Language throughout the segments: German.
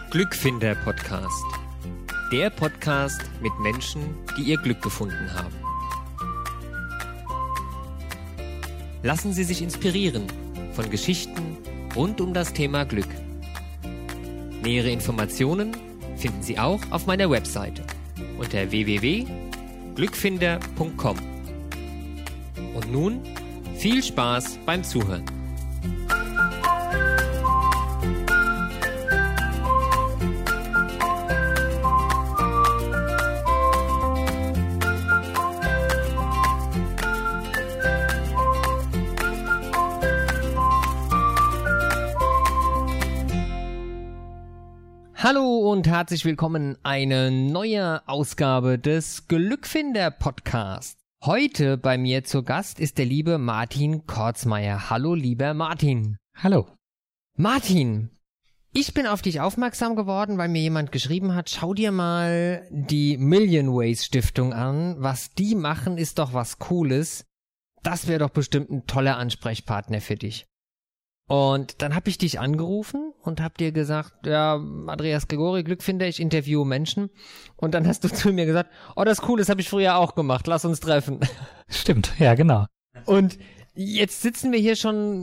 Glückfinder Podcast. Der Podcast mit Menschen, die ihr Glück gefunden haben. Lassen Sie sich inspirieren von Geschichten rund um das Thema Glück. Nähere Informationen finden Sie auch auf meiner Webseite unter www.glückfinder.com. Und nun viel Spaß beim Zuhören. Hallo und herzlich willkommen, eine neue Ausgabe des Glückfinder Podcasts. Heute bei mir zu Gast ist der liebe Martin Kortsmeier. Hallo lieber Martin. Hallo. Martin, ich bin auf dich aufmerksam geworden, weil mir jemand geschrieben hat, schau dir mal die Million Ways Stiftung an. Was die machen, ist doch was Cooles. Das wäre doch bestimmt ein toller Ansprechpartner für dich. Und dann habe ich dich angerufen und habe dir gesagt, ja, Andreas Gregori, Glückfinder, ich interviewe Menschen. Und dann hast du zu mir gesagt, oh, das ist cool, das habe ich früher auch gemacht, lass uns treffen. Stimmt, ja, genau. Und jetzt sitzen wir hier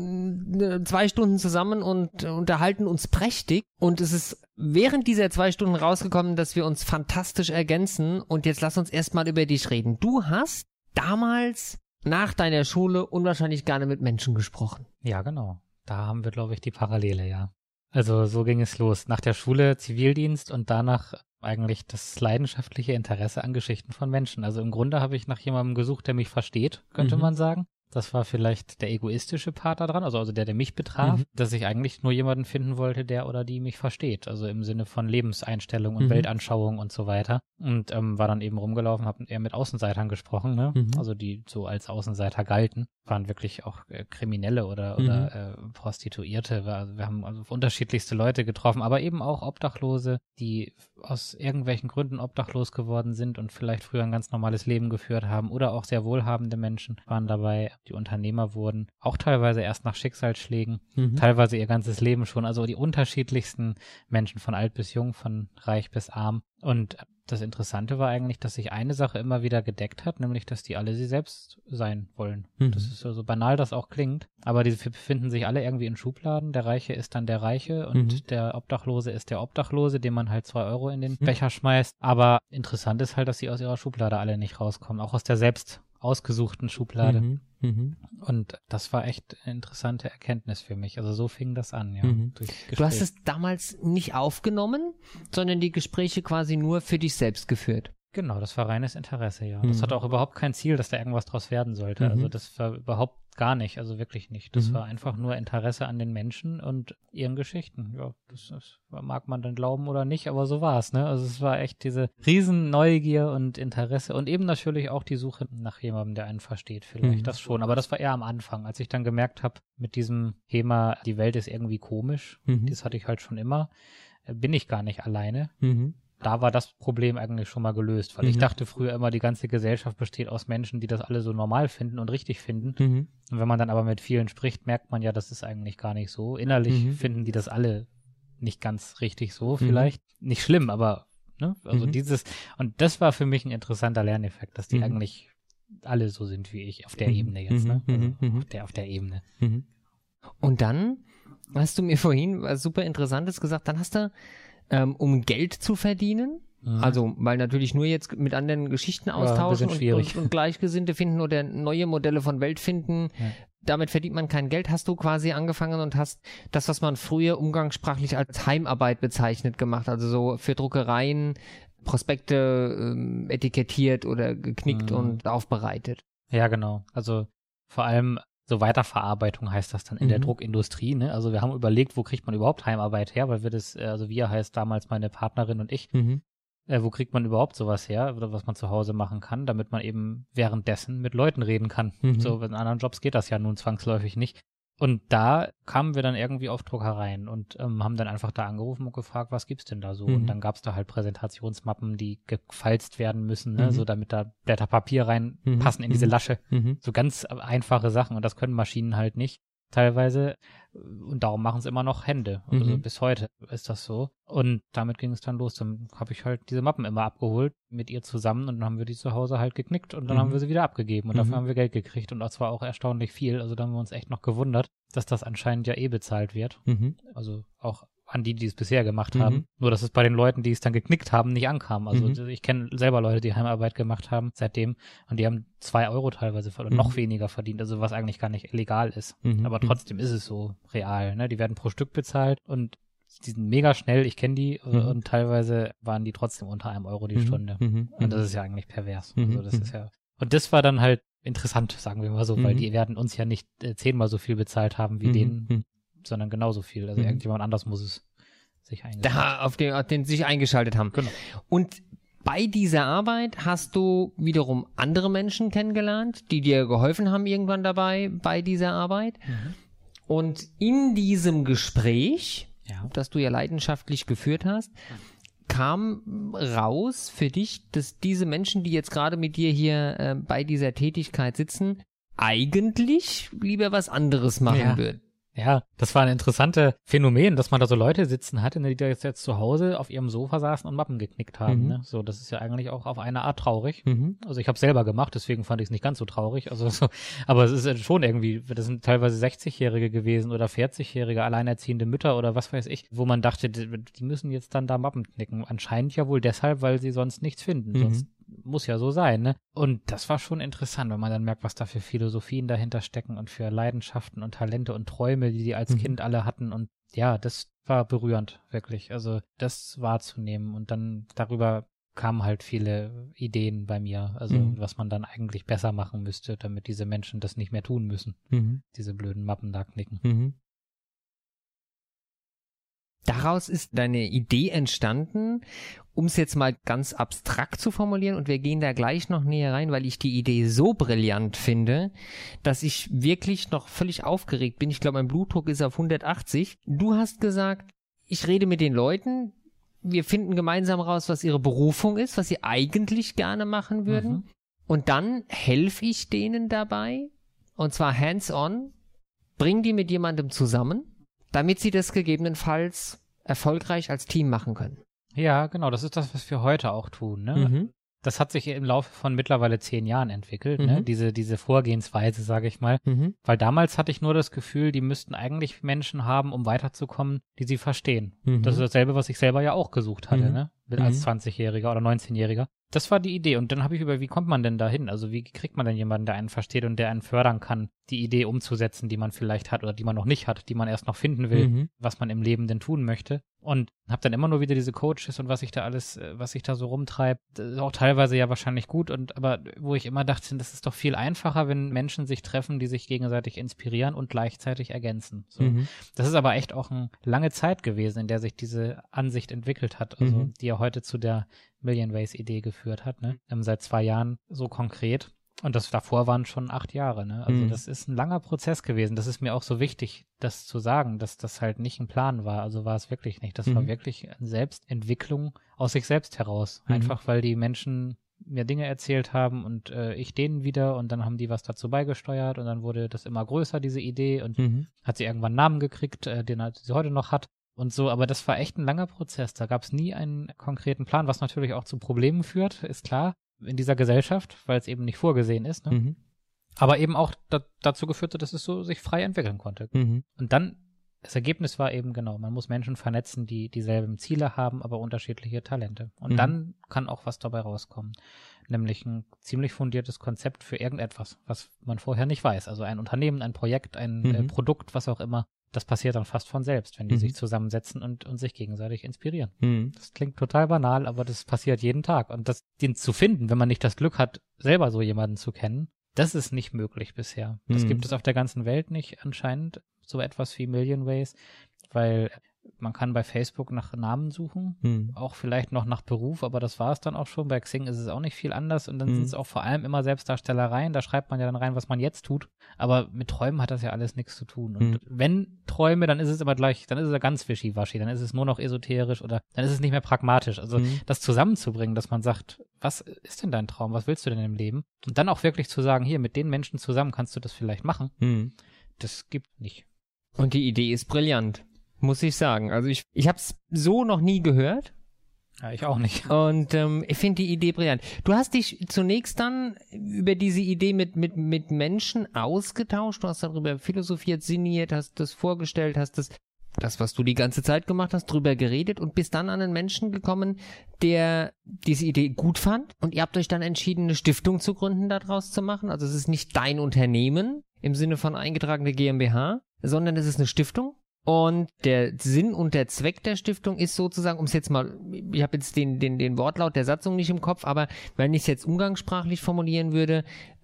schon 2 Stunden zusammen und unterhalten uns prächtig. Und es ist während dieser 2 Stunden rausgekommen, dass wir uns fantastisch ergänzen. Und jetzt lass uns erstmal über dich reden. Du hast damals nach deiner Schule unwahrscheinlich gerne mit Menschen gesprochen. Ja, genau. Da haben wir, glaube ich, die Parallele, ja. Also so ging es los. Nach der Schule Zivildienst und danach eigentlich das leidenschaftliche Interesse an Geschichten von Menschen. Also im Grunde habe ich nach jemandem gesucht, der mich versteht, könnte man sagen. Das war vielleicht der egoistische Part daran, also der mich betraf, dass ich eigentlich nur jemanden finden wollte, der oder die mich versteht. Also im Sinne von Lebenseinstellung und Weltanschauung und so weiter. Und war dann eben rumgelaufen, habe eher mit Außenseitern gesprochen, ne? Also die so als Außenseiter galten. Waren wirklich auch Kriminelle oder Prostituierte. Wir haben also unterschiedlichste Leute getroffen, aber eben auch Obdachlose, die aus irgendwelchen Gründen obdachlos geworden sind und vielleicht früher ein ganz normales Leben geführt haben, oder auch sehr wohlhabende Menschen waren dabei, die Unternehmer wurden, auch teilweise erst nach Schicksalsschlägen, teilweise ihr ganzes Leben schon, also die unterschiedlichsten Menschen, von alt bis jung, von reich bis arm. Und das Interessante war eigentlich, dass sich eine Sache immer wieder gedeckt hat, nämlich, dass die alle sie selbst sein wollen. Das ist so banal das auch klingt, aber die befinden sich alle irgendwie in Schubladen. Der Reiche ist dann der Reiche und der Obdachlose ist der Obdachlose, dem man halt 2 Euro in den Becher schmeißt. Aber interessant ist halt, dass sie aus ihrer Schublade alle nicht rauskommen, auch aus der selbst ausgesuchten Schublade. Und das war echt eine interessante Erkenntnis für mich. Also so fing das an, ja. Durch Gespräche. Du hast es damals nicht aufgenommen, sondern die Gespräche quasi nur für dich selbst geführt. Genau, das war reines Interesse, ja. Das hatte auch überhaupt kein Ziel, dass da irgendwas draus werden sollte. Also das war überhaupt gar nicht, also wirklich nicht. Das war einfach nur Interesse an den Menschen und ihren Geschichten. Ja, das mag man dann glauben oder nicht, aber so war es, ne? Also es war echt diese riesen Neugier und Interesse und eben natürlich auch die Suche nach jemandem, der einen versteht, vielleicht das schon. Aber das war eher am Anfang, als ich dann gemerkt habe, mit diesem Thema, die Welt ist irgendwie komisch, das hatte ich halt schon immer, bin ich gar nicht alleine. Da war das Problem eigentlich schon mal gelöst, weil ich dachte früher immer, die ganze Gesellschaft besteht aus Menschen, die das alle so normal finden und richtig finden. Und wenn man dann aber mit vielen spricht, merkt man ja, das ist eigentlich gar nicht so. Innerlich finden die das alle nicht ganz richtig so, vielleicht. Nicht schlimm, aber, ne? Also und das war für mich ein interessanter Lerneffekt, dass die eigentlich alle so sind wie ich, auf der Ebene jetzt, ne? Also auf der Ebene. Und dann hast du mir vorhin was super Interessantes gesagt, dann hast du um Geld zu verdienen, also weil natürlich nur jetzt mit anderen Geschichten austauschen und Gleichgesinnte finden oder neue Modelle von Welt finden, damit verdient man kein Geld, hast du quasi angefangen und hast das, was man früher umgangssprachlich als Heimarbeit bezeichnet, gemacht, also so für Druckereien Prospekte etikettiert oder geknickt und aufbereitet. Ja, genau, also vor allem so Weiterverarbeitung heißt das dann in der Druckindustrie, ne? Also wir haben überlegt, wo kriegt man überhaupt Heimarbeit her, weil wir heißt damals meine Partnerin und ich, wo kriegt man überhaupt sowas her, oder was man zu Hause machen kann, damit man eben währenddessen mit Leuten reden kann. So, in anderen Jobs geht das ja nun zwangsläufig nicht. Und da kamen wir dann irgendwie auf Druckereien und haben dann einfach da angerufen und gefragt, was gibt's denn da so? Und dann gab's da halt Präsentationsmappen, die gefalzt werden müssen, ne? So damit da Blätter Papier reinpassen in diese Lasche. So ganz einfache Sachen und das können Maschinen halt nicht. teilweise. Und darum machen es immer noch Hände. Also bis heute ist das so. Und damit ging es dann los. Dann habe ich halt diese Mappen immer abgeholt mit ihr zusammen und dann haben wir die zu Hause halt geknickt und dann haben wir sie wieder abgegeben und dafür haben wir Geld gekriegt und das war auch erstaunlich viel. Also da haben wir uns echt noch gewundert, dass das anscheinend ja bezahlt wird. Also auch an die es bisher gemacht haben. Nur, dass es bei den Leuten, die es dann geknickt haben, nicht ankam. Also ich kenne selber Leute, die Heimarbeit gemacht haben seitdem und die haben 2 Euro teilweise oder noch weniger verdient, also was eigentlich gar nicht illegal ist. Aber trotzdem ist es so real. Ne? Die werden pro Stück bezahlt und die sind mega schnell, ich kenne die und teilweise waren die trotzdem unter 1 Euro die Stunde. Und das ist ja eigentlich pervers. Also das ist ja. Und das war dann halt interessant, sagen wir mal so, weil die werden uns ja nicht 10-mal so viel bezahlt haben wie denen, sondern genauso viel. Also irgendjemand anders muss es sich eingeschaltet auf den sich eingeschaltet haben. Genau. Und bei dieser Arbeit hast du wiederum andere Menschen kennengelernt, die dir geholfen haben irgendwann dabei, bei dieser Arbeit. Und in diesem Gespräch, das du ja leidenschaftlich geführt hast, kam raus für dich, dass diese Menschen, die jetzt gerade mit dir hier bei dieser Tätigkeit sitzen, eigentlich lieber was anderes machen würden. Ja, das war ein interessantes Phänomen, dass man da so Leute sitzen hatte, die da jetzt zu Hause auf ihrem Sofa saßen und Mappen geknickt haben. Ne? So, das ist ja eigentlich auch auf eine Art traurig. Also ich habe selber gemacht, deswegen fand ich es nicht ganz so traurig. Also so, aber es ist schon irgendwie, das sind teilweise 60-Jährige gewesen oder 40-Jährige, alleinerziehende Mütter oder was weiß ich, wo man dachte, die müssen jetzt dann da Mappen knicken. Anscheinend ja wohl deshalb, weil sie sonst nichts finden. Sonst muss ja so sein, ne? Und das war schon interessant, wenn man dann merkt, was da für Philosophien dahinter stecken und für Leidenschaften und Talente und Träume, die als Kind alle hatten. Und ja, das war berührend, wirklich. Also das wahrzunehmen und dann darüber kamen halt viele Ideen bei mir, also was man dann eigentlich besser machen müsste, damit diese Menschen das nicht mehr tun müssen. Diese blöden Mappen da knicken. Daraus ist deine Idee entstanden, um es jetzt mal ganz abstrakt zu formulieren, und wir gehen da gleich noch näher rein, weil ich die Idee so brillant finde, dass ich wirklich noch völlig aufgeregt bin. Ich glaube, mein Blutdruck ist auf 180. Du hast gesagt, ich rede mit den Leuten, wir finden gemeinsam raus, was ihre Berufung ist, was sie eigentlich gerne machen würden. Und dann helfe ich denen dabei, und zwar hands-on, bring die mit jemandem zusammen, damit sie das gegebenenfalls erfolgreich als Team machen können. Ja, genau, das ist das, was wir heute auch tun, ne? Das hat sich im Laufe von mittlerweile 10 Jahren entwickelt, ne? Diese Vorgehensweise, sage ich mal. Weil damals hatte ich nur das Gefühl, die müssten eigentlich Menschen haben, um weiterzukommen, die sie verstehen. Das ist dasselbe, was ich selber ja auch gesucht hatte, ne? Als 20-Jähriger oder 19-Jähriger. Das war die Idee. Und dann habe ich wie kommt man denn dahin? Also wie kriegt man denn jemanden, der einen versteht und der einen fördern kann, die Idee umzusetzen, die man vielleicht hat oder die man noch nicht hat, die man erst noch finden will, was man im Leben denn tun möchte. Und habe dann immer nur wieder diese Coaches und was sich da so rumtreibt, auch teilweise ja wahrscheinlich gut, aber wo ich immer dachte, das ist doch viel einfacher, wenn Menschen sich treffen, die sich gegenseitig inspirieren und gleichzeitig ergänzen. So. Das ist aber echt auch eine lange Zeit gewesen, in der sich diese Ansicht entwickelt hat, also die ja heute zu der Million Ways Idee geführt hat, ne? Seit 2 Jahren so konkret. Und das davor waren schon 8 Jahre, ne? Also das ist ein langer Prozess gewesen. Das ist mir auch so wichtig, das zu sagen, dass das halt nicht ein Plan war. Also war es wirklich nicht. Das war wirklich eine Selbstentwicklung aus sich selbst heraus. Einfach weil die Menschen mir Dinge erzählt haben und ich denen wieder und dann haben die was dazu beigesteuert und dann wurde das immer größer, diese Idee, und hat sie irgendwann einen Namen gekriegt, den sie heute noch hat. Und so, aber das war echt ein langer Prozess. Da gab es nie einen konkreten Plan, was natürlich auch zu Problemen führt, ist klar, in dieser Gesellschaft, weil es eben nicht vorgesehen ist. Ne? Aber eben auch dazu geführt hat, dass es so sich frei entwickeln konnte. Und dann, das Ergebnis war eben genau, man muss Menschen vernetzen, die dieselben Ziele haben, aber unterschiedliche Talente. Und dann kann auch was dabei rauskommen. Nämlich ein ziemlich fundiertes Konzept für irgendetwas, was man vorher nicht weiß. Also ein Unternehmen, ein Projekt, ein Produkt, was auch immer. Das passiert dann fast von selbst, wenn die sich zusammensetzen und sich gegenseitig inspirieren. Das klingt total banal, aber das passiert jeden Tag. Und den zu finden, wenn man nicht das Glück hat, selber so jemanden zu kennen, das ist nicht möglich bisher. Das gibt es auf der ganzen Welt nicht anscheinend, so etwas wie Million Ways, weil man kann bei Facebook nach Namen suchen, auch vielleicht noch nach Beruf, aber das war es dann auch schon. Bei Xing ist es auch nicht viel anders und dann sind es auch vor allem immer Selbstdarstellereien, da schreibt man ja dann rein, was man jetzt tut, aber mit Träumen hat das ja alles nichts zu tun. Und wenn Träume, dann ist es immer gleich, dann ist es ja ganz wischiwaschi, dann ist es nur noch esoterisch oder dann ist es nicht mehr pragmatisch. Also das zusammenzubringen, dass man sagt, was ist denn dein Traum, was willst du denn im Leben? Und dann auch wirklich zu sagen, hier, mit den Menschen zusammen kannst du das vielleicht machen. das gibt nicht. Und die Idee ist brillant, muss ich sagen. Also ich habe es so noch nie gehört. Ja, ich auch nicht. Und ich finde die Idee brillant. Du hast dich zunächst dann über diese Idee mit Menschen ausgetauscht, du hast darüber philosophiert, sinniert, hast das vorgestellt, hast das, was du die ganze Zeit gemacht hast, drüber geredet und bist dann an einen Menschen gekommen, der diese Idee gut fand und ihr habt euch dann entschieden, eine Stiftung zu gründen, daraus zu machen. Also es ist nicht dein Unternehmen im Sinne von eingetragene GmbH, sondern es ist eine Stiftung. Und der Sinn und der Zweck der Stiftung ist sozusagen, ich habe jetzt den Wortlaut der Satzung nicht im Kopf, aber wenn ich es jetzt umgangssprachlich formulieren würde,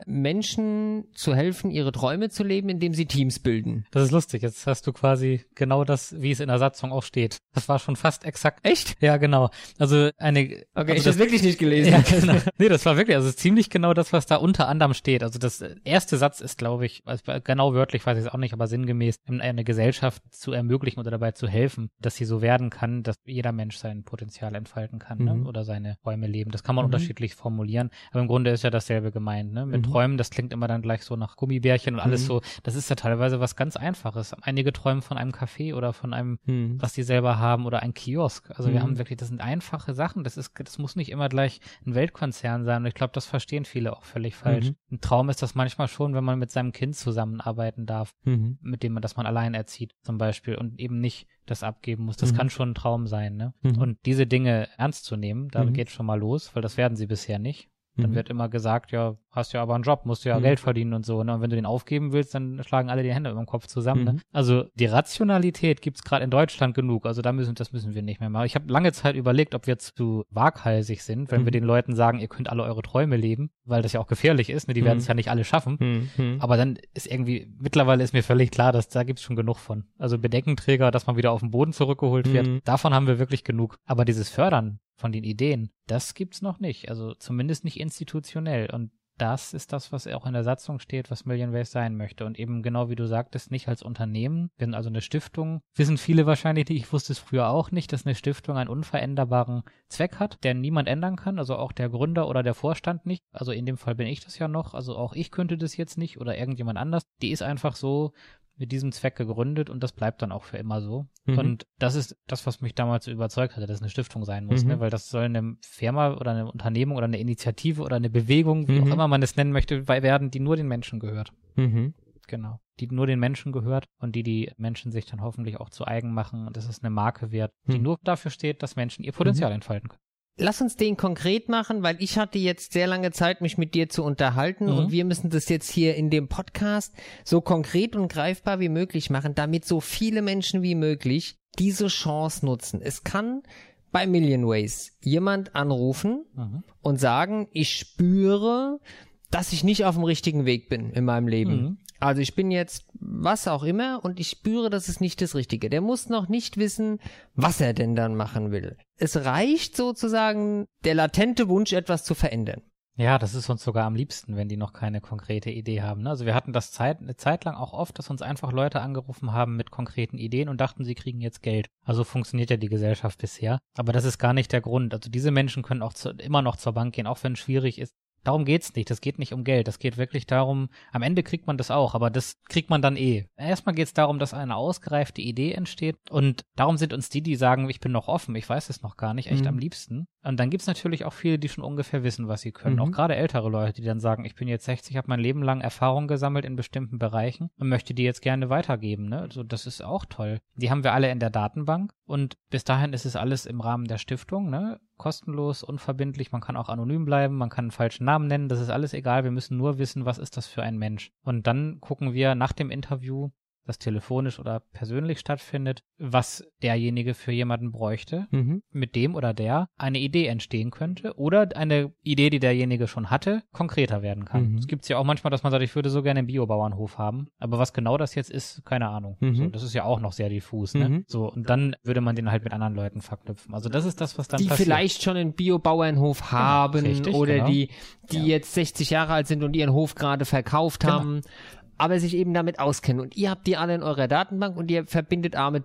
Menschen zu helfen, ihre Träume zu leben, indem sie Teams bilden. Das ist lustig, jetzt hast du quasi genau das, wie es in der Satzung auch steht. Das war schon fast exakt. Echt? Ja, genau. Also Okay, also ich habe wirklich nicht gelesen. Ja, genau. Nee, das war wirklich, also es ist ziemlich genau das, was da unter anderem steht. Also das erste Satz ist, glaube ich, genau wörtlich weiß ich es auch nicht, aber sinngemäß, eine Gesellschaft zu ermöglichen oder dabei zu helfen, dass sie so werden kann, dass jeder Mensch sein Potenzial entfalten kann, ne? Oder seine Träume leben. Das kann man unterschiedlich formulieren, aber im Grunde ist ja dasselbe gemeint, ne? Mit Träumen, das klingt immer dann gleich so nach Gummibärchen und alles so, das ist ja teilweise was ganz Einfaches. Einige träumen von einem Café oder von einem, was die selber haben oder ein Kiosk. Also wir haben wirklich, das sind einfache Sachen, das muss nicht immer gleich ein Weltkonzern sein und ich glaube, das verstehen viele auch völlig falsch. Ein Traum ist das manchmal schon, wenn man mit seinem Kind zusammenarbeiten darf, mit dem das man allein erzieht zum Beispiel und eben nicht das abgeben muss. Das kann schon ein Traum sein, ne? Und diese Dinge ernst zu nehmen, da geht schon mal los, weil das werden sie bisher nicht. Dann wird immer gesagt, ja, hast ja aber einen Job, musst du ja Geld verdienen und so, ne? Und wenn du den aufgeben willst, dann schlagen alle die Hände über dem Kopf zusammen, ne? Also die Rationalität gibt's gerade in Deutschland genug, also das müssen wir nicht mehr machen. Ich habe lange Zeit überlegt, ob wir zu waghalsig sind, wenn wir den Leuten sagen, ihr könnt alle eure Träume leben, weil das ja auch gefährlich ist, ne? Die werden es ja nicht alle schaffen. Aber dann ist mittlerweile ist mir völlig klar, dass da gibt's schon genug von. Also Bedenkenträger, dass man wieder auf den Boden zurückgeholt wird, davon haben wir wirklich genug. Aber dieses Fördern von den Ideen, das gibt's noch nicht, also zumindest nicht institutionell und das ist das, was auch in der Satzung steht, was Million Ways sein möchte und eben genau wie du sagtest, nicht als Unternehmen, wir sind also eine Stiftung, wissen viele wahrscheinlich nicht, ich wusste es früher auch nicht, dass eine Stiftung einen unveränderbaren Zweck hat, der niemand ändern kann, also auch der Gründer oder der Vorstand nicht, also in dem Fall bin ich das ja noch, also auch ich könnte das jetzt nicht oder irgendjemand anders, die ist einfach so mit diesem Zweck gegründet und das bleibt dann auch für immer so. Und das ist das, was mich damals so überzeugt hatte, dass es eine Stiftung sein muss, ne? Weil das soll eine Firma oder eine Unternehmung oder eine Initiative oder eine Bewegung, wie auch immer man es nennen möchte, werden, die nur den Menschen gehört. Genau. Die nur den Menschen gehört und die Menschen sich dann hoffentlich auch zu eigen machen und das ist eine Marke wert, die nur dafür steht, dass Menschen ihr Potenzial entfalten können. Lass uns den konkret machen, weil ich hatte jetzt sehr lange Zeit, mich mit dir zu unterhalten und wir müssen das jetzt hier in dem Podcast so konkret und greifbar wie möglich machen, damit so viele Menschen wie möglich diese Chance nutzen. Es kann bei Million Ways jemand anrufen und sagen, ich spüre, dass ich nicht auf dem richtigen Weg bin in meinem Leben. Also ich bin jetzt was auch immer und ich spüre, das ist nicht das Richtige. Der muss noch nicht wissen, was er denn dann machen will. Es reicht sozusagen der latente Wunsch, etwas zu verändern. Ja, das ist uns sogar am liebsten, wenn die noch keine konkrete Idee haben, ne? Also wir hatten das eine Zeit lang auch oft, dass uns einfach Leute angerufen haben mit konkreten Ideen und dachten, sie kriegen jetzt Geld. Also funktioniert ja die Gesellschaft bisher. Aber das ist gar nicht der Grund. Also diese Menschen können auch immer noch zur Bank gehen, auch wenn es schwierig ist. Darum geht's nicht. Das geht nicht um Geld. Das geht wirklich darum, am Ende kriegt man das auch, aber das kriegt man dann eh. Erstmal geht's darum, dass eine ausgereifte Idee entsteht und darum sind uns die sagen, ich bin noch offen, ich weiß es noch gar nicht, echt am liebsten. Und dann gibt's natürlich auch viele, die schon ungefähr wissen, was sie können. Auch gerade ältere Leute, die dann sagen, ich bin jetzt 60, habe mein Leben lang Erfahrung gesammelt in bestimmten Bereichen und möchte die jetzt gerne weitergeben, ne? Also das ist auch toll. Die haben wir alle in der Datenbank und bis dahin ist es alles im Rahmen der Stiftung, ne? Kostenlos, unverbindlich, man kann auch anonym bleiben, man kann einen falschen Namen nennen, das ist alles egal, wir müssen nur wissen, was ist das für ein Mensch. Und dann gucken wir nach dem Interview, das telefonisch oder persönlich stattfindet, was derjenige für jemanden bräuchte, mit dem oder der eine Idee entstehen könnte oder eine Idee, die derjenige schon hatte, konkreter werden kann. Es gibt ja auch manchmal, dass man sagt, ich würde so gerne einen Biobauernhof haben, aber was genau das jetzt ist, keine Ahnung. So, das ist ja auch noch sehr diffus, ne? So, und dann würde man den halt mit anderen Leuten verknüpfen. Also das ist das, was dann passiert. Die vielleicht schon einen Biobauernhof haben richtig, oder genau. die jetzt 60 Jahre alt sind und ihren Hof gerade verkauft haben, aber sich eben damit auskennen. Und ihr habt die alle in eurer Datenbank und ihr verbindet A mit B.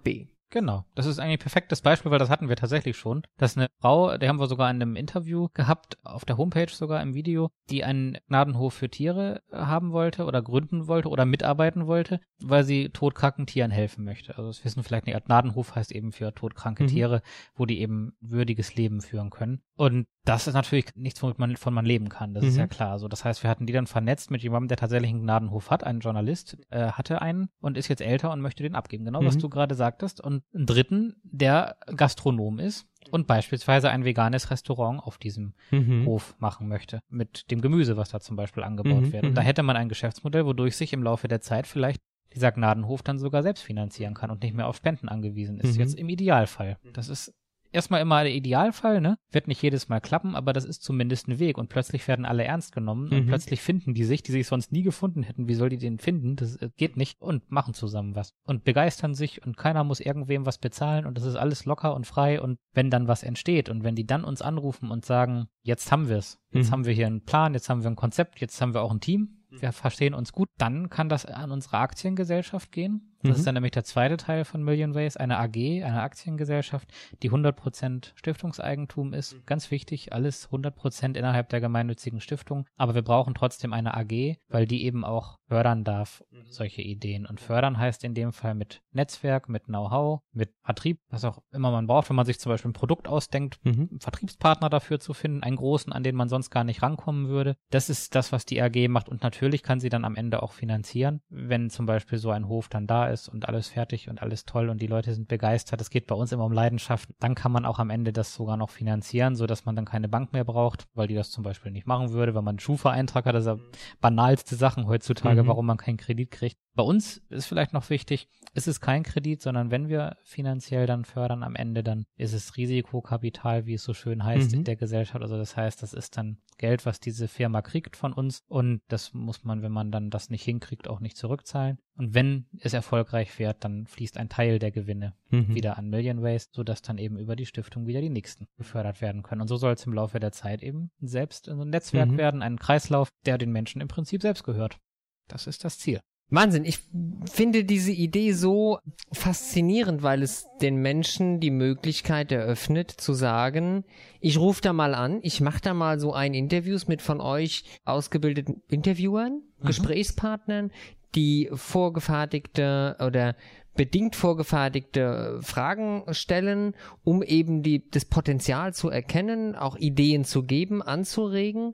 Genau, das ist eigentlich ein perfektes Beispiel, weil das hatten wir tatsächlich schon. Das ist eine Frau, die haben wir sogar in einem Interview gehabt, auf der Homepage sogar im Video, die einen Gnadenhof für Tiere haben wollte oder gründen wollte oder mitarbeiten wollte, weil sie todkranken Tieren helfen möchte. Also das wissen vielleicht nicht, Gnadenhof heißt eben für todkranke Tiere, wo die eben würdiges Leben führen können. Und das ist natürlich nichts, wovon man leben kann, das ist ja klar. Also das heißt, wir hatten die dann vernetzt mit jemandem, der tatsächlich einen Gnadenhof hat, einen Journalist, hatte einen und ist jetzt älter und möchte den abgeben. Genau, was du gerade sagtest. Und einen dritten, der Gastronom ist und beispielsweise ein veganes Restaurant auf diesem Hof machen möchte, mit dem Gemüse, was da zum Beispiel angebaut wird. Und da hätte man ein Geschäftsmodell, wodurch sich im Laufe der Zeit vielleicht dieser Gnadenhof dann sogar selbst finanzieren kann und nicht mehr auf Spenden angewiesen ist. Jetzt im Idealfall. Das ist erstmal immer der Idealfall, ne? Wird nicht jedes Mal klappen, aber das ist zumindest ein Weg und plötzlich werden alle ernst genommen und plötzlich finden die sich sonst nie gefunden hätten. Wie soll die den finden? Das geht nicht und machen zusammen was und begeistern sich und keiner muss irgendwem was bezahlen und das ist alles locker und frei und wenn dann was entsteht und wenn die dann uns anrufen und sagen, jetzt haben wir es, jetzt haben wir hier einen Plan, jetzt haben wir ein Konzept, jetzt haben wir auch ein Team, wir verstehen uns gut, dann kann das an unsere Aktiengesellschaft gehen. Das ist dann nämlich der zweite Teil von Million Ways, eine AG, eine Aktiengesellschaft, die 100% Stiftungseigentum ist. Ganz wichtig, alles 100% innerhalb der gemeinnützigen Stiftung. Aber wir brauchen trotzdem eine AG, weil die eben auch fördern darf, solche Ideen. Und fördern heißt in dem Fall mit Netzwerk, mit Know-how, mit Vertrieb, was auch immer man braucht, wenn man sich zum Beispiel ein Produkt ausdenkt, einen Vertriebspartner dafür zu finden, einen großen, an den man sonst gar nicht rankommen würde. Das ist das, was die AG macht. Und natürlich kann sie dann am Ende auch finanzieren, wenn zum Beispiel so ein Hof dann da ist und alles fertig und alles toll und die Leute sind begeistert. Es geht bei uns immer um Leidenschaft. Dann kann man auch am Ende das sogar noch finanzieren, sodass man dann keine Bank mehr braucht, weil die das zum Beispiel nicht machen würde, wenn man einen Schufa-Eintrag hat. Das ist ja banalste Sachen heutzutage, warum man keinen Kredit kriegt. Bei uns ist vielleicht noch wichtig, es ist kein Kredit, sondern wenn wir finanziell dann fördern am Ende, dann ist es Risikokapital, wie es so schön heißt in der Gesellschaft. Also das heißt, das ist dann Geld, was diese Firma kriegt von uns und das muss man, wenn man dann das nicht hinkriegt, auch nicht zurückzahlen. Und wenn es erfolgreich wird, dann fließt ein Teil der Gewinne wieder an Million Ways, sodass dann eben über die Stiftung wieder die nächsten gefördert werden können. Und so soll es im Laufe der Zeit eben selbst ein Netzwerk werden, ein Kreislauf, der den Menschen im Prinzip selbst gehört. Das ist das Ziel. Wahnsinn, ich finde diese Idee so faszinierend, weil es den Menschen die Möglichkeit eröffnet zu sagen, ich rufe da mal an, ich mache da mal so ein Interviews mit von euch ausgebildeten Interviewern, Gesprächspartnern, die vorgefertigte oder bedingt vorgefertigte Fragen stellen, um eben das Potenzial zu erkennen, auch Ideen zu geben, anzuregen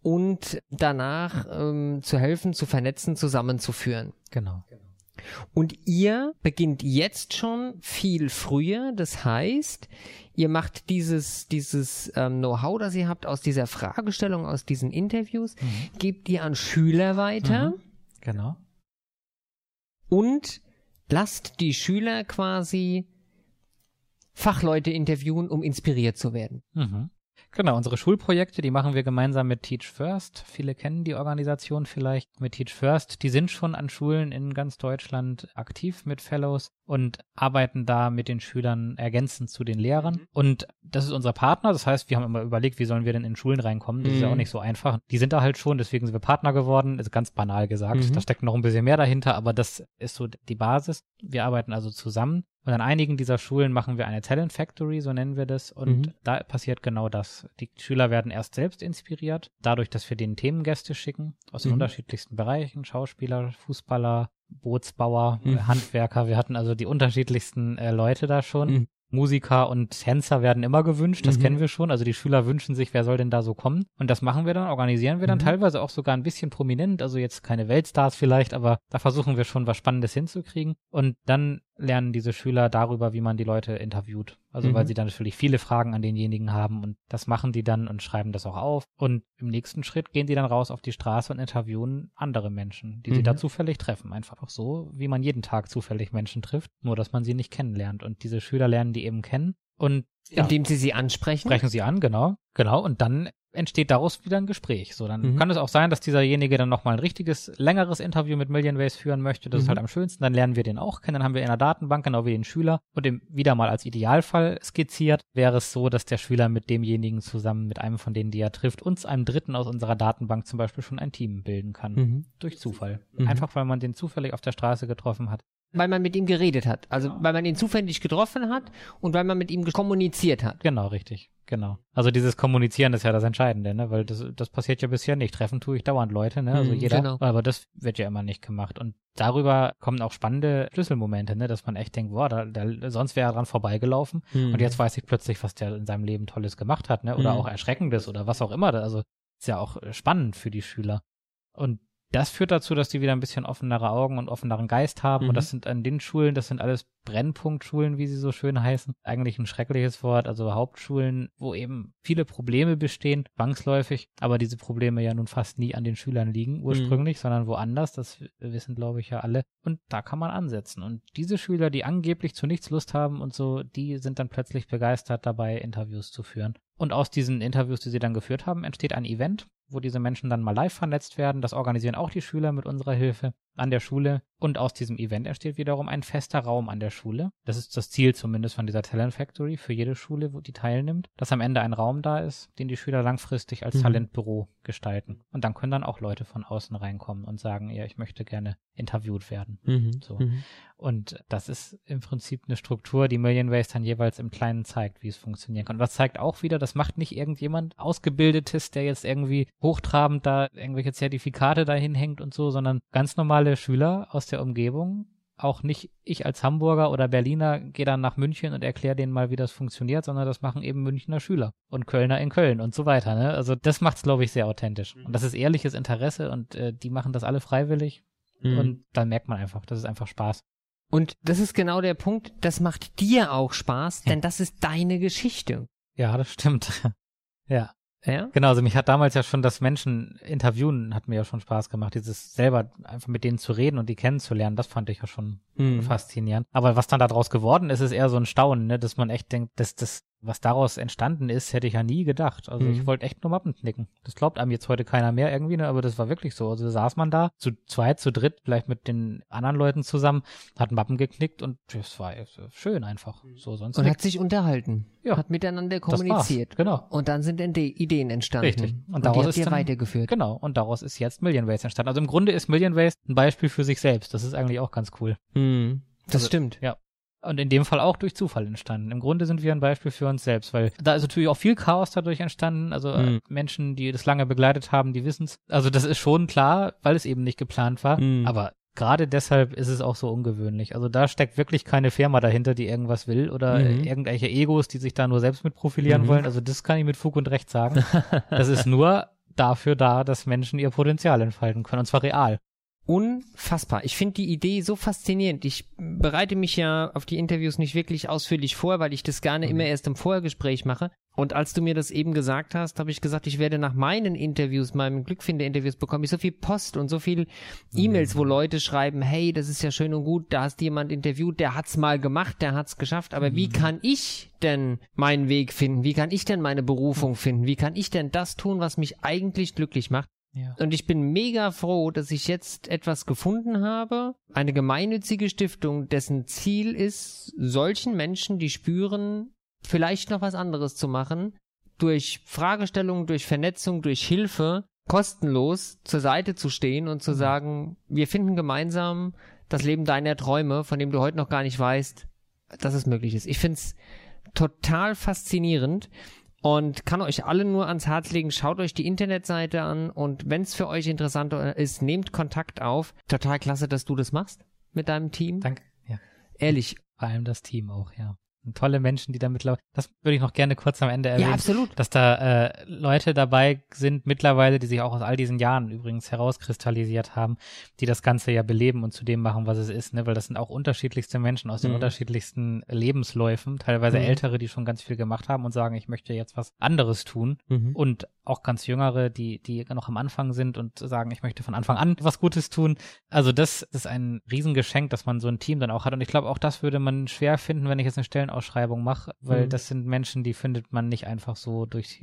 und danach zu helfen, zu vernetzen, zusammenzuführen. Genau. Und ihr beginnt jetzt schon viel früher, das heißt, ihr macht dieses Know-how, das ihr habt aus dieser Fragestellung, aus diesen Interviews, gebt ihr an Schüler weiter. Genau. Und lasst die Schüler quasi Fachleute interviewen, um inspiriert zu werden. Genau, unsere Schulprojekte, die machen wir gemeinsam mit Teach First. Viele kennen die Organisation vielleicht mit Teach First. Die sind schon an Schulen in ganz Deutschland aktiv mit Fellows und arbeiten da mit den Schülern ergänzend zu den Lehrern. Und das ist unser Partner. Das heißt, wir haben immer überlegt, wie sollen wir denn in Schulen reinkommen? Das ist ja auch nicht so einfach. Die sind da halt schon, deswegen sind wir Partner geworden. Ist ganz banal gesagt. Da steckt noch ein bisschen mehr dahinter, aber das ist so die Basis. Wir arbeiten also zusammen. Und an einigen dieser Schulen machen wir eine Talent Factory, so nennen wir das. Und da passiert genau das. Die Schüler werden erst selbst inspiriert, dadurch, dass wir denen Themengäste schicken aus den unterschiedlichsten Bereichen. Schauspieler, Fußballer, Bootsbauer, Handwerker. Wir hatten also die unterschiedlichsten Leute da schon. Musiker und Tänzer werden immer gewünscht, das kennen wir schon. Also die Schüler wünschen sich, wer soll denn da so kommen? Und das machen wir dann, organisieren wir dann teilweise auch sogar ein bisschen prominent. Also jetzt keine Weltstars vielleicht, aber da versuchen wir schon was Spannendes hinzukriegen. Und dann lernen diese Schüler darüber, wie man die Leute interviewt. Also weil sie dann natürlich viele Fragen an denjenigen haben und das machen die dann und schreiben das auch auf. Und im nächsten Schritt gehen die dann raus auf die Straße und interviewen andere Menschen, die sie da zufällig treffen. Einfach auch so, wie man jeden Tag zufällig Menschen trifft, nur dass man sie nicht kennenlernt. Und diese Schüler lernen die eben kennen und indem sie ansprechen? Sprechen sie an, genau. Und dann entsteht daraus wieder ein Gespräch. So, dann kann es auch sein, dass dieserjenige dann nochmal ein richtiges, längeres Interview mit Million Ways führen möchte. Das ist halt am schönsten. Dann lernen wir den auch kennen. Dann haben wir in der Datenbank genau wie den Schüler. Und wieder mal als Idealfall skizziert, wäre es so, dass der Schüler mit demjenigen zusammen, mit einem von denen, die er trifft, uns einem Dritten aus unserer Datenbank zum Beispiel schon ein Team bilden kann. Durch Zufall. Einfach, weil man den zufällig auf der Straße getroffen hat. weil man mit ihm geredet hat. Also weil man ihn zufällig getroffen hat und weil man mit ihm kommuniziert hat. Genau, richtig. Genau. Also dieses Kommunizieren ist ja das Entscheidende, ne? Weil das passiert ja bisher nicht. Treffen tue ich dauernd Leute, ne? Also jeder. Genau. Aber das wird ja immer nicht gemacht. Und darüber kommen auch spannende Schlüsselmomente, ne? Dass man echt denkt, boah, sonst wäre er dran vorbeigelaufen. Und jetzt weiß ich plötzlich, was der in seinem Leben Tolles gemacht hat, ne? Oder auch Erschreckendes oder was auch immer. Also ist ja auch spannend für die Schüler. Und das führt dazu, dass die wieder ein bisschen offenere Augen und offeneren Geist haben. Und das sind an den Schulen, das sind alles Brennpunktschulen, wie sie so schön heißen. Eigentlich ein schreckliches Wort, also Hauptschulen, wo eben viele Probleme bestehen, zwangsläufig. Aber diese Probleme ja nun fast nie an den Schülern liegen ursprünglich, sondern woanders. Das wissen, glaube ich, ja alle. Und da kann man ansetzen. Und diese Schüler, die angeblich zu nichts Lust haben und so, die sind dann plötzlich begeistert dabei, Interviews zu führen. Und aus diesen Interviews, die sie dann geführt haben, entsteht ein Event, wo diese Menschen dann mal live vernetzt werden. Das organisieren auch die Schüler mit unserer Hilfe an der Schule. Und aus diesem Event entsteht wiederum ein fester Raum an der Schule. Das ist das Ziel zumindest von dieser Talent Factory für jede Schule, wo die teilnimmt, dass am Ende ein Raum da ist, den die Schüler langfristig als Talentbüro gestalten. Und dann können dann auch Leute von außen reinkommen und sagen, ja, ich möchte gerne interviewt werden. So. Und das ist im Prinzip eine Struktur, die Million Ways dann jeweils im Kleinen zeigt, wie es funktionieren kann. Und das zeigt auch wieder, das macht nicht irgendjemand Ausgebildetes, der jetzt irgendwie hochtrabend da irgendwelche Zertifikate dahin hängt und so, sondern ganz normale Schüler aus der Umgebung. Auch nicht ich als Hamburger oder Berliner gehe dann nach München und erkläre denen mal, wie das funktioniert, sondern das machen eben Münchner Schüler und Kölner in Köln und so weiter. Ne? Also das macht's, glaube ich, sehr authentisch. Und das ist ehrliches Interesse und die machen das alle freiwillig. Und dann merkt man einfach, das ist einfach Spaß. Und das ist genau der Punkt, das macht dir auch Spaß, denn das ist deine Geschichte. Ja, das stimmt. Ja. Ja? Genau, also mich hat damals ja schon das Menschen interviewen, hat mir ja schon Spaß gemacht, dieses selber einfach mit denen zu reden und die kennenzulernen, das fand ich ja schon faszinierend. Aber was dann daraus geworden ist, ist eher so ein Staunen, ne, dass man echt denkt, dass das, was daraus entstanden ist, hätte ich ja nie gedacht. Also ich wollte echt nur Mappen knicken. Das glaubt einem jetzt heute keiner mehr irgendwie, ne, aber das war wirklich so. Also saß man da, zu zweit, zu dritt, vielleicht mit den anderen Leuten zusammen, hat Mappen geknickt und das war schön einfach. So, sonst und nichts. hat sich unterhalten. Ja. Hat miteinander kommuniziert. Genau. Und dann sind Ideen entstanden. Richtig. Und daraus die habt ihr weitergeführt. Genau. Und daraus ist jetzt Million Ways entstanden. Also im Grunde ist Million Ways ein Beispiel für sich selbst. Das ist eigentlich auch ganz cool. Das stimmt. Ja. Und in dem Fall auch durch Zufall entstanden. Im Grunde sind wir ein Beispiel für uns selbst, weil da ist natürlich auch viel Chaos dadurch entstanden. Also Menschen, die das lange begleitet haben, die wissen's. Also das ist schon klar, weil es eben nicht geplant war. Aber gerade deshalb ist es auch so ungewöhnlich. Also da steckt wirklich keine Firma dahinter, die irgendwas will oder irgendwelche Egos, die sich da nur selbst mit profilieren wollen. Also das kann ich mit Fug und Recht sagen. Das ist nur dafür da, dass Menschen ihr Potenzial entfalten können, und zwar real. Unfassbar. Ich finde die Idee so faszinierend. Ich bereite mich ja auf die Interviews nicht wirklich ausführlich vor, weil ich das gerne immer erst im Vorgespräch mache. Und als du mir das eben gesagt hast, habe ich gesagt, ich werde nach meinen Interviews, meinem Glückfinder-Interviews, bekomme ich so viel Post und so viel E-Mails, wo Leute schreiben, hey, das ist ja schön und gut, da hast jemand interviewt, der hat's mal gemacht, der hat's geschafft, aber wie kann ich denn meinen Weg finden? Wie kann ich denn meine Berufung finden? Wie kann ich denn das tun, was mich eigentlich glücklich macht? Ja. Und ich bin mega froh, dass ich jetzt etwas gefunden habe, eine gemeinnützige Stiftung, dessen Ziel ist, solchen Menschen, die spüren, vielleicht noch was anderes zu machen, durch Fragestellungen, durch Vernetzung, durch Hilfe, kostenlos zur Seite zu stehen und zu sagen, wir finden gemeinsam das Leben deiner Träume, von dem du heute noch gar nicht weißt, dass es möglich ist. Ich finde es total faszinierend. Und kann euch alle nur ans Herz legen, schaut euch die Internetseite an und wenn es für euch interessant ist, nehmt Kontakt auf. Total klasse, dass du das machst mit deinem Team. Danke, ja. Ehrlich. Vor allem das Team auch, ja. Und tolle Menschen, die da mittlerweile, das würde ich noch gerne kurz am Ende erwähnen. Ja, absolut. Dass da Leute dabei sind mittlerweile, die sich auch aus all diesen Jahren übrigens herauskristallisiert haben, die das Ganze ja beleben und zu dem machen, was es ist, ne? Weil das sind auch unterschiedlichste Menschen aus den unterschiedlichsten Lebensläufen, teilweise Ältere, die schon ganz viel gemacht haben und sagen, ich möchte jetzt was anderes tun und auch ganz Jüngere, die noch am Anfang sind und sagen, ich möchte von Anfang an was Gutes tun. Also das ist ein Riesengeschenk, dass man so ein Team dann auch hat und ich glaube, auch das würde man schwer finden, wenn ich jetzt eine Stellenausschreibung mache, weil das sind Menschen, die findet man nicht einfach so durch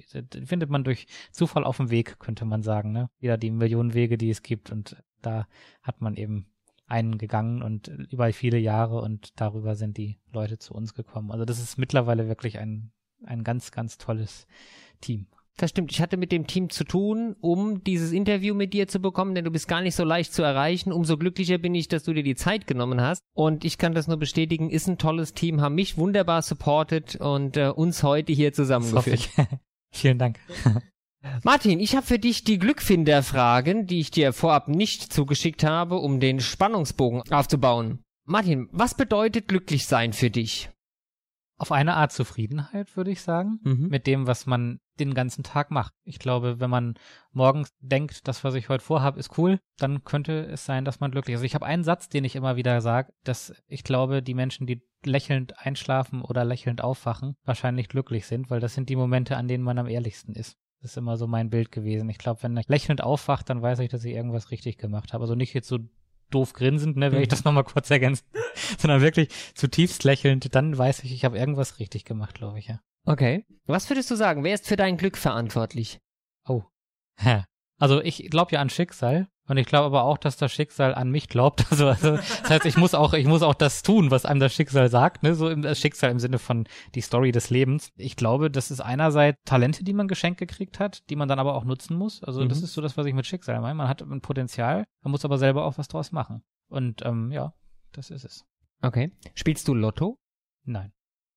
Zufall auf dem Weg, könnte man sagen, ne? Wieder die Millionen Wege, die es gibt und da hat man eben einen gegangen und über viele Jahre und darüber sind die Leute zu uns gekommen. Also das ist mittlerweile wirklich ein ganz, ganz tolles Team. Das stimmt. Ich hatte mit dem Team zu tun, um dieses Interview mit dir zu bekommen, denn du bist gar nicht so leicht zu erreichen. Umso glücklicher bin ich, dass du dir die Zeit genommen hast. Und ich kann das nur bestätigen, ist ein tolles Team, haben mich wunderbar supportet und uns heute hier zusammengeführt. Vielen Dank. Martin, ich habe für dich die Glückfinder-Fragen, die ich dir vorab nicht zugeschickt habe, um den Spannungsbogen aufzubauen. Martin, was bedeutet glücklich sein für dich? Auf eine Art Zufriedenheit, würde ich sagen, mit dem, was man den ganzen Tag macht. Ich glaube, wenn man morgens denkt, das, was ich heute vorhabe, ist cool, dann könnte es sein, dass man glücklich ist. Also ich habe einen Satz, den ich immer wieder sage, dass ich glaube, die Menschen, die lächelnd einschlafen oder lächelnd aufwachen, wahrscheinlich glücklich sind, weil das sind die Momente, an denen man am ehrlichsten ist. Das ist immer so mein Bild gewesen. Ich glaube, wenn ich lächelnd aufwacht, dann weiß ich, dass ich irgendwas richtig gemacht habe. Also nicht jetzt so doof grinsend, ne, wenn ich das nochmal kurz ergänzen, sondern wirklich zutiefst lächelnd, dann weiß ich, ich habe irgendwas richtig gemacht, glaube ich, ja. Okay. Was würdest du sagen? Wer ist für dein Glück verantwortlich? Oh. Also ich glaube ja an Schicksal und ich glaube aber auch, dass das Schicksal an mich glaubt. Also das heißt, ich muss auch das tun, was einem das Schicksal sagt, ne? So das Schicksal im Sinne von die Story des Lebens. Ich glaube, das ist einerseits Talente, die man geschenkt gekriegt hat, die man dann aber auch nutzen muss. Also das ist so das, was ich mit Schicksal meine. Man hat ein Potenzial, man muss aber selber auch was draus machen. Und ja, das ist es. Okay. Spielst du Lotto? Nein.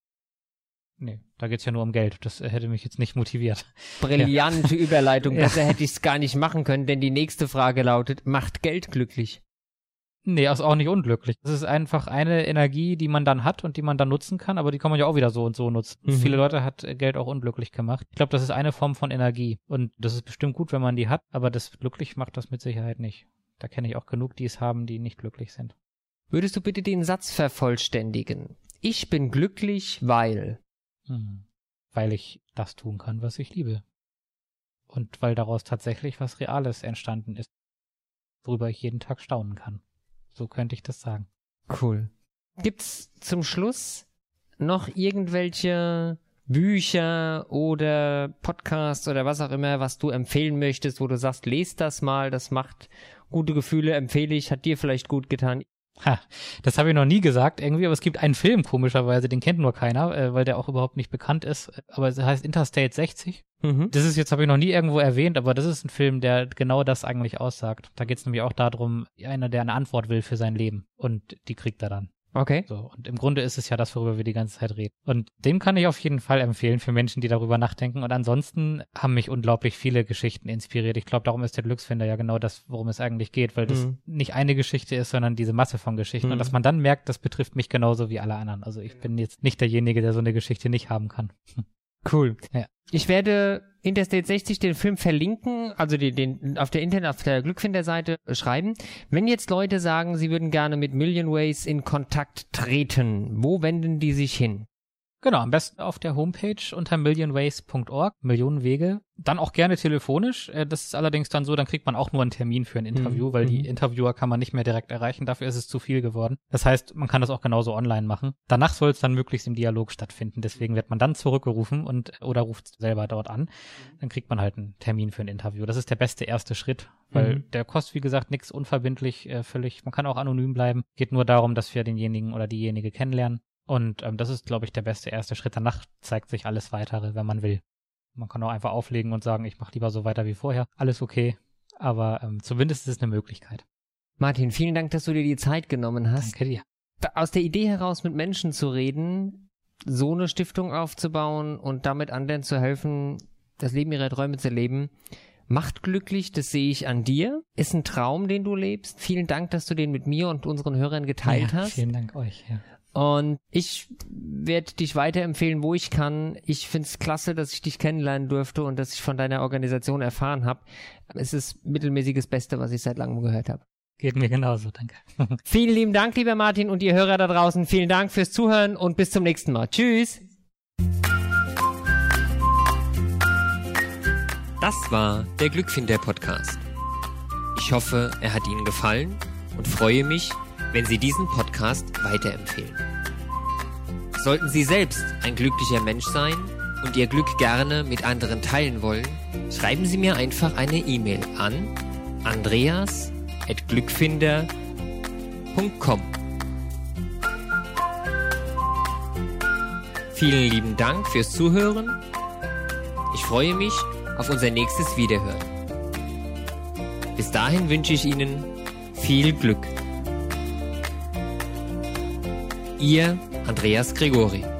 Nee, da geht's ja nur um Geld. Das hätte mich jetzt nicht motiviert. Brillante Überleitung. Besser hätte ich es gar nicht machen können, denn die nächste Frage lautet, macht Geld glücklich? Nee, ist auch nicht unglücklich. Das ist einfach eine Energie, die man dann hat und die man dann nutzen kann, aber die kann man ja auch wieder so und so nutzen. Viele Leute hat Geld auch unglücklich gemacht. Ich glaube, das ist eine Form von Energie und das ist bestimmt gut, wenn man die hat, aber das glücklich macht das mit Sicherheit nicht. Da kenne ich auch genug, die es haben, die nicht glücklich sind. Würdest du bitte den Satz vervollständigen? Ich bin glücklich, weil... Weil ich das tun kann, was ich liebe. Und weil daraus tatsächlich was Reales entstanden ist, worüber ich jeden Tag staunen kann. So könnte ich das sagen. Cool. Gibt's zum Schluss noch irgendwelche Bücher oder Podcasts oder was auch immer, was du empfehlen möchtest, wo du sagst, lest das mal, das macht gute Gefühle, empfehle ich, hat dir vielleicht gut getan? Das habe ich noch nie gesagt irgendwie, aber es gibt einen Film, komischerweise, den kennt nur keiner, weil der auch überhaupt nicht bekannt ist, aber es heißt Interstate 60. Das ist jetzt, habe ich noch nie irgendwo erwähnt, aber das ist ein Film, der genau das eigentlich aussagt. Da geht es nämlich auch darum, einer, der eine Antwort will für sein Leben und die kriegt er dann. Okay. So, und im Grunde ist es ja das, worüber wir die ganze Zeit reden. Und den kann ich auf jeden Fall empfehlen für Menschen, die darüber nachdenken. Und ansonsten haben mich unglaublich viele Geschichten inspiriert. Ich glaube, darum ist der Glücksfinder ja genau das, worum es eigentlich geht, weil das nicht eine Geschichte ist, sondern diese Masse von Geschichten. Und dass man dann merkt, das betrifft mich genauso wie alle anderen. Also ich bin jetzt nicht derjenige, der so eine Geschichte nicht haben kann. Cool. Ja. Ich werde Interstate 60 den Film verlinken, also den auf der Glückfinder-Seite schreiben. Wenn jetzt Leute sagen, sie würden gerne mit Million Ways in Kontakt treten, wo wenden die sich hin? Genau, am besten auf der Homepage unter millionways.org, Millionen Wege. Dann auch gerne telefonisch. Das ist allerdings dann so, dann kriegt man auch nur einen Termin für ein Interview, weil die Interviewer kann man nicht mehr direkt erreichen. Dafür ist es zu viel geworden. Das heißt, man kann das auch genauso online machen. Danach soll es dann möglichst im Dialog stattfinden. Deswegen wird man dann zurückgerufen oder ruft selber dort an. Dann kriegt man halt einen Termin für ein Interview. Das ist der beste erste Schritt, weil der kostet, wie gesagt, nichts, unverbindlich, völlig. Man kann auch anonym bleiben. Geht nur darum, dass wir denjenigen oder diejenige kennenlernen. Und das ist, glaube ich, der beste erste Schritt. Danach zeigt sich alles Weitere, wenn man will. Man kann auch einfach auflegen und sagen, ich mache lieber so weiter wie vorher. Alles okay, aber zumindest ist es eine Möglichkeit. Martin, vielen Dank, dass du dir die Zeit genommen hast. Danke dir. Aus der Idee heraus, mit Menschen zu reden, so eine Stiftung aufzubauen und damit anderen zu helfen, das Leben ihrer Träume zu leben, macht glücklich, das sehe ich an dir. Ist ein Traum, den du lebst. Vielen Dank, dass du den mit mir und unseren Hörern geteilt hast. Vielen Dank euch, ja. Und ich werde dich weiterempfehlen, wo ich kann. Ich finde es klasse, dass ich dich kennenlernen durfte und dass ich von deiner Organisation erfahren habe. Es ist mittelmäßiges Beste, was ich seit langem gehört habe. Geht mir genauso, danke. Vielen lieben Dank, lieber Martin und ihr Hörer da draußen. Vielen Dank fürs Zuhören und bis zum nächsten Mal. Tschüss. Das war der Glückfinder-Podcast. Ich hoffe, er hat Ihnen gefallen und freue mich, wenn Sie diesen Podcast weiterempfehlen. Sollten Sie selbst ein glücklicher Mensch sein und Ihr Glück gerne mit anderen teilen wollen, schreiben Sie mir einfach eine E-Mail an andreas@glückfinder.com. Vielen lieben Dank fürs Zuhören. Ich freue mich auf unser nächstes Wiederhören. Bis dahin wünsche ich Ihnen viel Glück. Ihr Andreas Gregori.